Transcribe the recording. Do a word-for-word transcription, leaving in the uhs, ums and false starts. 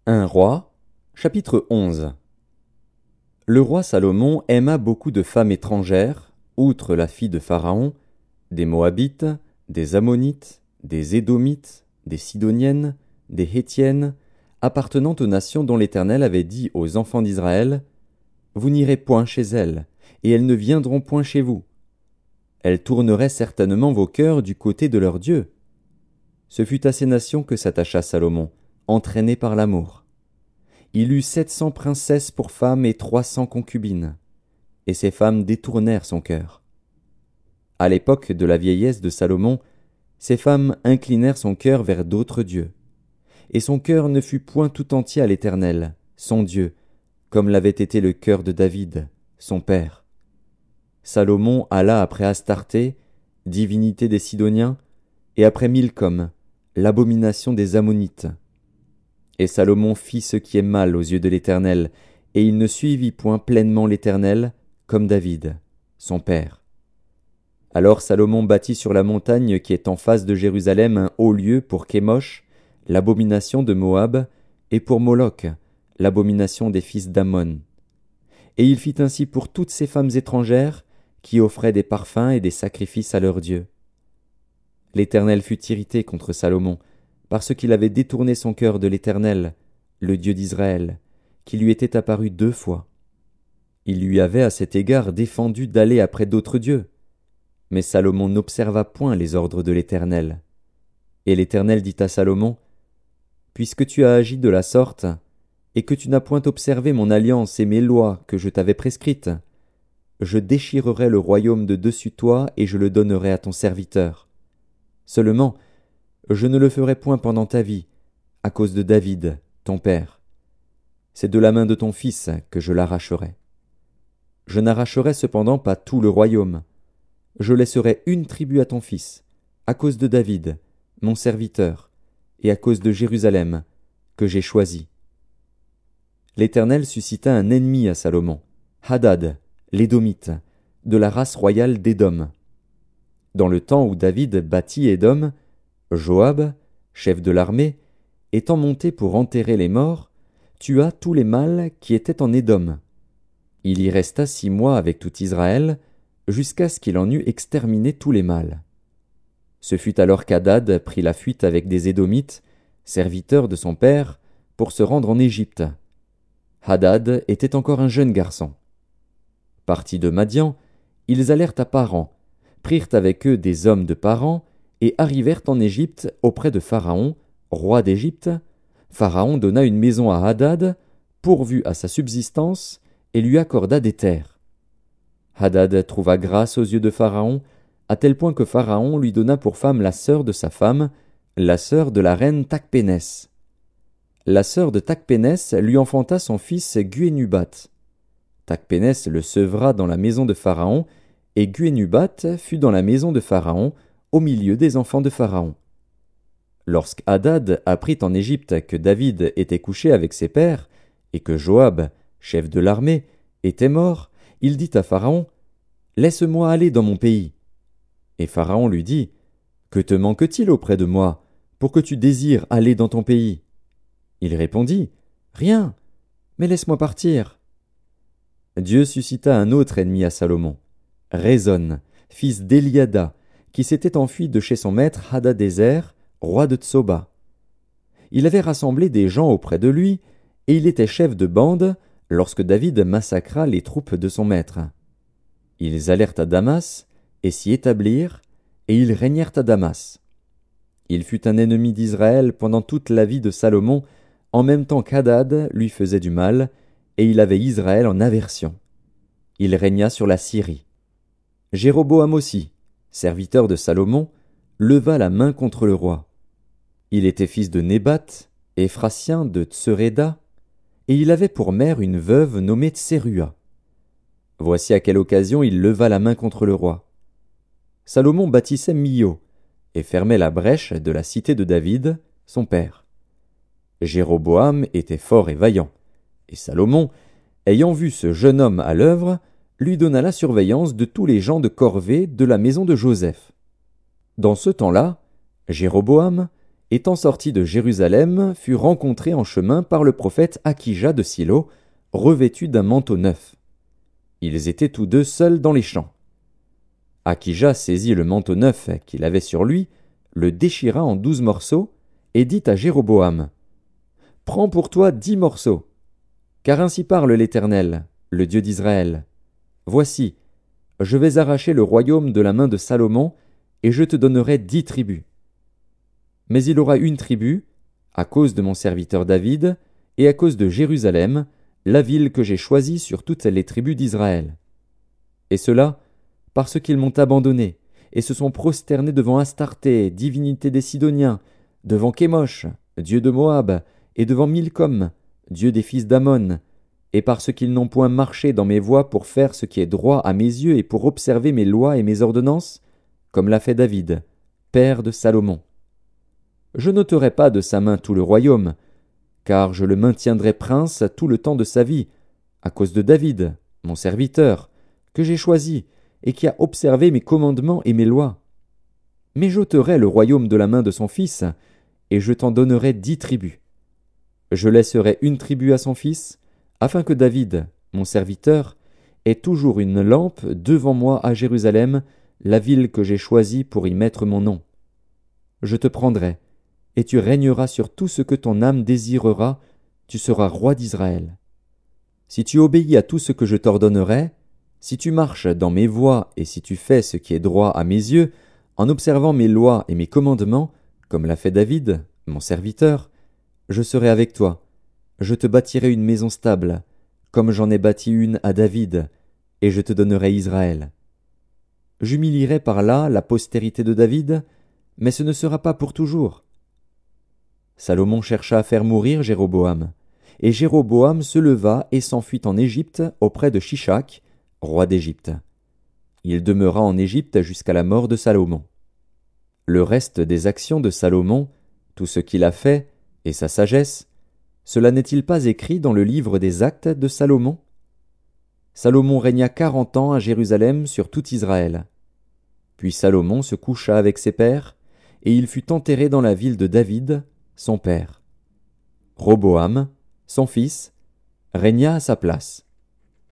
un Roi, chapitre onze. Le roi Salomon aima beaucoup de femmes étrangères, outre la fille de Pharaon, des Moabites, des Ammonites, des Édomites, des Sidoniennes, des Hétiennes, appartenant aux nations dont l'Éternel avait dit aux enfants d'Israël: Vous n'irez point chez elles, et elles ne viendront point chez vous. Elles tourneraient certainement vos cœurs du côté de leur Dieu. Ce fut à ces nations que s'attacha Salomon, entraîné par l'amour. Il eut sept cents princesses pour femmes et trois cents concubines, et ces femmes détournèrent son cœur. À l'époque de la vieillesse de Salomon, ces femmes inclinèrent son cœur vers d'autres dieux, et son cœur ne fut point tout entier à l'Éternel, son Dieu, comme l'avait été le cœur de David, son père. Salomon alla après Astarté, divinité des Sidoniens, et après Milcom, l'abomination des Ammonites. Et Salomon fit ce qui est mal aux yeux de l'Éternel, et il ne suivit point pleinement l'Éternel, comme David, son père. Alors Salomon bâtit sur la montagne qui est en face de Jérusalem un haut lieu pour Kémosh, l'abomination de Moab, et pour Moloch, l'abomination des fils d'Ammon. Et il fit ainsi pour toutes ces femmes étrangères qui offraient des parfums et des sacrifices à leurs dieux. L'Éternel fut irrité contre Salomon, parce qu'il avait détourné son cœur de l'Éternel, le Dieu d'Israël, qui lui était apparu deux fois. Il lui avait à cet égard défendu d'aller après d'autres dieux. Mais Salomon n'observa point les ordres de l'Éternel. Et l'Éternel dit à Salomon: Puisque tu as agi de la sorte, et que tu n'as point observé mon alliance et mes lois que je t'avais prescrites, je déchirerai le royaume de dessus toi et je le donnerai à ton serviteur. Seulement, je ne le ferai point pendant ta vie, à cause de David, ton père. C'est de la main de ton fils que je l'arracherai. Je n'arracherai cependant pas tout le royaume. Je laisserai une tribu à ton fils, à cause de David, mon serviteur, et à cause de Jérusalem, que j'ai choisi. L'Éternel suscita un ennemi à Salomon, Hadad, l'Édomite, de la race royale d'Édom. Dans le temps où David bâtit Édom, Joab, chef de l'armée, étant monté pour enterrer les morts, tua tous les mâles qui étaient en Édom. Il y resta six mois avec tout Israël, jusqu'à ce qu'il en eût exterminé tous les mâles. Ce fut alors qu'Hadad prit la fuite avec des Édomites, serviteurs de son père, pour se rendre en Égypte. Hadad était encore un jeune garçon. Partis de Madian, ils allèrent à Paran, prirent avec eux des hommes de Paran, et arrivèrent en Égypte auprès de Pharaon, roi d'Égypte. Pharaon donna une maison à Hadad, pourvu à sa subsistance, et lui accorda des terres. Hadad trouva grâce aux yeux de Pharaon, à tel point que Pharaon lui donna pour femme la sœur de sa femme, la sœur de la reine Tachpénès. La sœur de Tachpénès lui enfanta son fils Guénubat. Tachpénès le sevra dans la maison de Pharaon, et Guénubat fut dans la maison de Pharaon, au milieu des enfants de Pharaon. Lorsqu'Hadad apprit en Égypte que David était couché avec ses pères, et que Joab, chef de l'armée, était mort, il dit à Pharaon: Laisse-moi aller dans mon pays. Et Pharaon lui dit: Que te manque-t-il auprès de moi, pour que tu désires aller dans ton pays? Il répondit: Rien, mais laisse-moi partir. Dieu suscita un autre ennemi à Salomon, Rezon, fils d'Eliada, qui s'était enfui de chez son maître Hadadézer, roi de Tsoba. Il avait rassemblé des gens auprès de lui, et il était chef de bande lorsque David massacra les troupes de son maître. Ils allèrent à Damas, et s'y établirent, et ils régnèrent à Damas. Il fut un ennemi d'Israël pendant toute la vie de Salomon, en même temps qu'Hadad lui faisait du mal, et il avait Israël en aversion. Il régna sur la Syrie. Jéroboam aussi, serviteur de Salomon, leva la main contre le roi. Il était fils de Nébat, Éphratien de Tseréda, et il avait pour mère une veuve nommée Tsérua. Voici à quelle occasion il leva la main contre le roi. Salomon bâtissait Milo, et fermait la brèche de la cité de David, son père. Jéroboam était fort et vaillant, et Salomon, ayant vu ce jeune homme à l'œuvre, lui donna la surveillance de tous les gens de corvée de la maison de Joseph. Dans ce temps-là, Jéroboam étant sorti de Jérusalem, fut rencontré en chemin par le prophète Akija de Silo, revêtu d'un manteau neuf. Ils étaient tous deux seuls dans les champs. Akija saisit le manteau neuf qu'il avait sur lui, le déchira en douze morceaux, et dit à Jéroboam: « Prends pour toi dix morceaux, car ainsi parle l'Éternel, le Dieu d'Israël. Voici, je vais arracher le royaume de la main de Salomon, et je te donnerai dix tribus. Mais il aura une tribu, à cause de mon serviteur David, et à cause de Jérusalem, la ville que j'ai choisie sur toutes les tribus d'Israël. Et cela, parce qu'ils m'ont abandonné, et se sont prosternés devant Astarté, divinité des Sidoniens, devant Kémosh, dieu de Moab, et devant Milcom, dieu des fils d'Ammon, et parce qu'ils n'ont point marché dans mes voies pour faire ce qui est droit à mes yeux et pour observer mes lois et mes ordonnances, comme l'a fait David, père de Salomon. Je n'ôterai pas de sa main tout le royaume, car je le maintiendrai prince tout le temps de sa vie, à cause de David, mon serviteur, que j'ai choisi, et qui a observé mes commandements et mes lois. Mais j'ôterai le royaume de la main de son fils, et je t'en donnerai dix tribus. Je laisserai une tribu à son fils, afin que David, mon serviteur, ait toujours une lampe devant moi à Jérusalem, la ville que j'ai choisie pour y mettre mon nom. Je te prendrai, et tu régneras sur tout ce que ton âme désirera, tu seras roi d'Israël. Si tu obéis à tout ce que je t'ordonnerai, si tu marches dans mes voies et si tu fais ce qui est droit à mes yeux, en observant mes lois et mes commandements, comme l'a fait David, mon serviteur, je serai avec toi. Je te bâtirai une maison stable, comme j'en ai bâti une à David, et je te donnerai Israël. J'humilierai par là la postérité de David, mais ce ne sera pas pour toujours. » Salomon chercha à faire mourir Jéroboam, et Jéroboam se leva et s'enfuit en Égypte auprès de Shishak, roi d'Égypte. Il demeura en Égypte jusqu'à la mort de Salomon. Le reste des actions de Salomon, tout ce qu'il a fait, et sa sagesse, cela n'est-il pas écrit dans le livre des actes de Salomon? Salomon régna quarante ans à Jérusalem sur tout Israël. Puis Salomon se coucha avec ses pères, et il fut enterré dans la ville de David, son père. Roboam, son fils, régna à sa place.